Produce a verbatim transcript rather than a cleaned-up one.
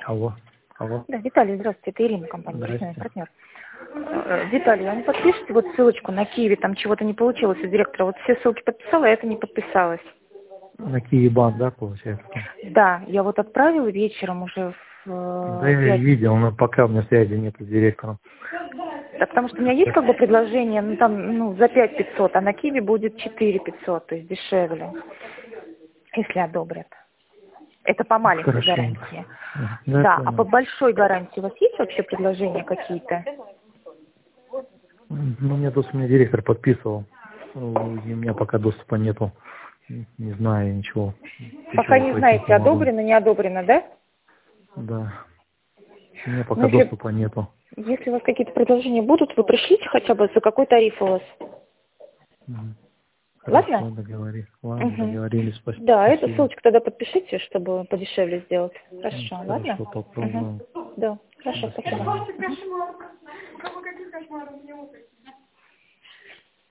Алло, алло. Да, Виталий, здравствуйте, это Ирина, компания «Профессиональный Здрасте. партнер». Э, Виталий, а не подпишите вот ссылочку на Киеве, там чего-то не получилось у директора. Вот все ссылки подписала, а это не подписалось. На Киевбанк, да, получается? Да, я вот отправила вечером уже в Да, э, я пятницу. видел, но пока у меня связи нет с директором. Да, потому что у меня есть как бы предложение, ну там, ну, за пять пятьсот, а на Киеве будет четыре пятьсот, то есть дешевле, если одобрят. Это по маленькой Хорошо. гарантии. Да, я Да, а по понял. большой гарантии у вас есть вообще предложения какие-то? Ну, мне тут у меня директор подписывал. Ну, и у меня пока доступа нету. Не знаю ничего. Пока Ничего не спросить знаете, не могу. одобрено, не одобрено, да? Да. У меня Ну, пока если, доступа нету. если у вас какие-то предложения будут, вы пришлите хотя бы, за какой тариф у вас. Мгм. Ладно? Хорошо, договорились. Ладно, Угу. договорились. Спа- Да, эту Спасибо. ссылочку тогда подпишите, чтобы подешевле сделать. М, Хорошо, ладно? Хорошо, попробуем. Угу. Да, хорошо, До спасибо. свидания. Мгм.